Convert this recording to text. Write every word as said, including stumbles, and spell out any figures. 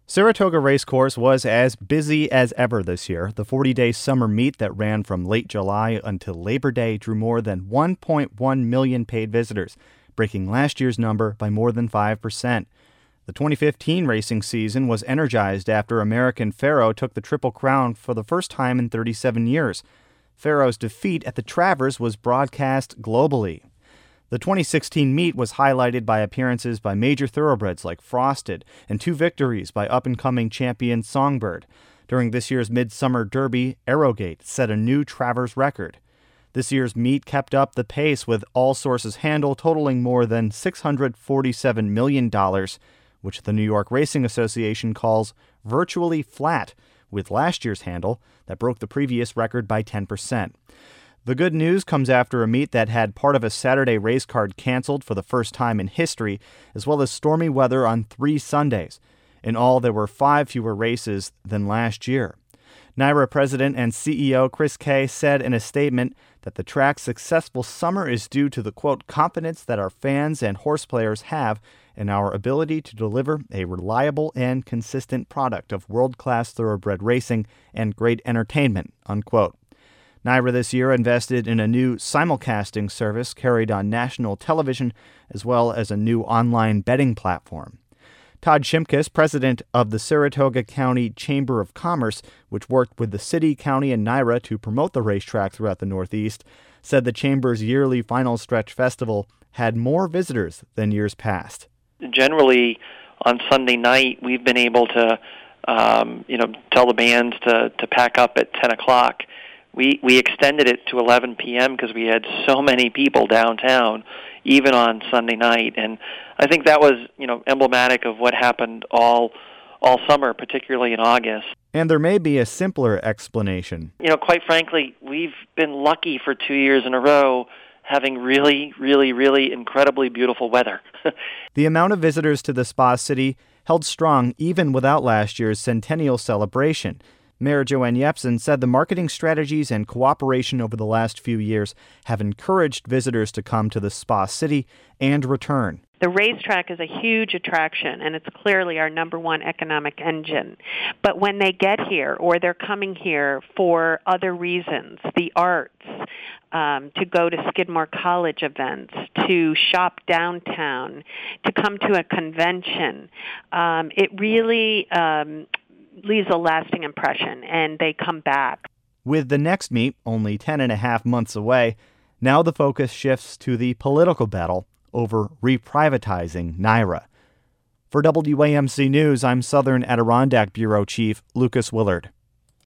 Saratoga Racecourse was as busy as ever this year. The forty-day summer meet that ran from late July until Labor Day drew more than one point one million paid visitors, breaking last year's number by more than five percent. The twenty fifteen racing season was energized after American Pharoah took the Triple Crown for the first time in thirty-seven years. Pharoah's defeat at the Travers was broadcast globally. The twenty sixteen meet was highlighted by appearances by major thoroughbreds like Frosted and two victories by up-and-coming champion Songbird. During this year's Midsummer Derby, Arrogate set a new Travers record. This year's meet kept up the pace with all sources handle totaling more than six hundred forty-seven million dollars, which the New York Racing Association calls virtually flat, with last year's handle that broke the previous record by ten percent. The good news comes after a meet that had part of a Saturday race card canceled for the first time in history, as well as stormy weather on three Sundays. In all, there were five fewer races than last year. NYRA President and C E O Chris Kay said in a statement that the track's successful summer is due to the, quote, confidence that our fans and horse players have in our ability to deliver a reliable and consistent product of world-class thoroughbred racing and great entertainment, unquote. NYRA this year invested in a new simulcasting service carried on national television, as well as a new online betting platform. Todd Shimkus, president of the Saratoga County Chamber of Commerce, which worked with the city, county, and NYRA to promote the racetrack throughout the Northeast, said the Chamber's yearly Final Stretch Festival had more visitors than years past. Generally, on Sunday night, we've been able to, um, you know, tell the bands to, to pack up at ten o'clock. We we extended it to eleven p.m. because we had so many people downtown, even on Sunday night, and I think that was, you know, emblematic of what happened all all summer, particularly in August. And there may be a simpler explanation. You know, quite frankly, we've been lucky for two years in a row having really, really, really incredibly beautiful weather. The amount of visitors to the Spa City held strong even without last year's centennial celebration. Mayor Joanne Yepsen said the marketing strategies and cooperation over the last few years have encouraged visitors to come to the Spa City and return. The racetrack is a huge attraction, and it's clearly our number one economic engine. But when they get here, or they're coming here for other reasons, the arts, um, to go to Skidmore College events, to shop downtown, to come to a convention, um, it really um, leaves a lasting impression, and they come back. With the next meet only ten and a half months away, now the focus shifts to the political battle over reprivatizing NYRA. For W A M C News, I'm Southern Adirondack Bureau Chief Lucas Willard.